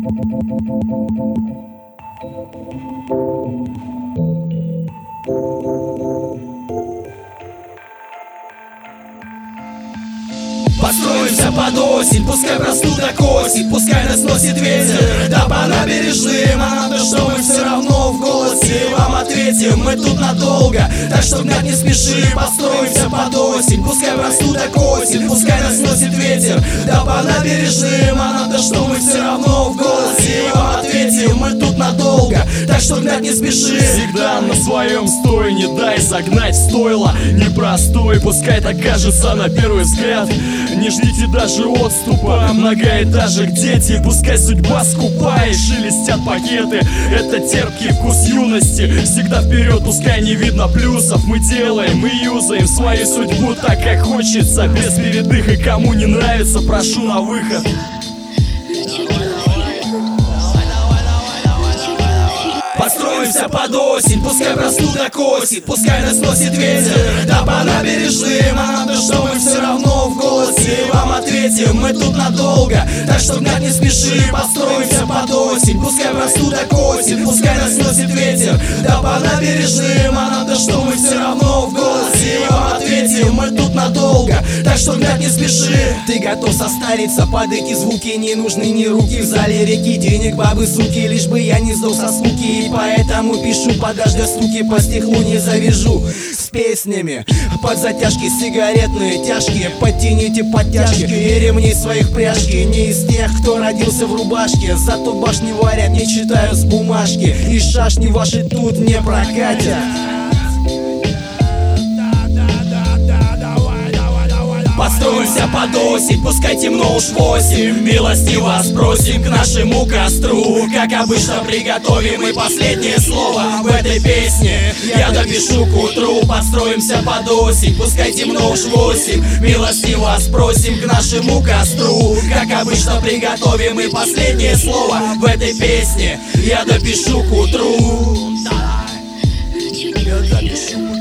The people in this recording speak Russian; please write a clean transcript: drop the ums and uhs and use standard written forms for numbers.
Построимся под осень, пускай простуда косит, пускай нас носит ветер, да по набережным. А надо, что мы все равно в голосе вам ответим, мы тут надолго, так что гнать не спеши. Построимся под осень, пускай простуда косит, пускай нас носит ветер, да по набережным. А надо, что мы все равно в голосе вам ответим, мы тут надолго, так что гнать не спеши. Всегда на своем стой, не дай загнать в стойло непростой, пускай так кажется на первый взгляд. Не ждите даже отступа, многоэтажек дети, пускай судьба скупа и шелестят пакеты. Это терпкий вкус юности, всегда вперед, пускай не видно плюсов. Мы делаем, мы юзаем свою судьбу так, как хочется, без передых. И кому не нравится, прошу на выход. Построимся под осень, пускай простуда косит, пускай нас носит ветер, да по набережным. А надо, что мы все равно в голосе вам ответим, мы тут надолго, так что гнать не спеши. Построимся под осень, пускай простуда косит, пускай нас носит ветер, да по набережным. А надо, что мы все равно в голосе вам ответим, мы тут надолго, так что гнать не спеши. Ты готов состариться под эти звуки, не нужны ни руки в зале реки, денег бабы суки, лишь бы я не сдох со скуки. И поэтому пишу под дождя стуки, по стеклу не завяжу с песнями под затяжки сигаретные тяжкие. Подтяните подтяжки и ремни своих пряжки. Не из тех, кто родился в рубашке, зато башни варят, не читаю с бумажки. И шашни ваши тут не прокатят. Построимся под осень, пускай темно уж 8, милости вас просим к нашему костру. Как обычно приготовим и последнее слово в этой песне я допишу к утру. Построимся под осень, пускай темно уж 8, милости вас просим к нашему костру. Как обычно приготовим и последнее слово в этой песне я допишу к утру. Я допишу.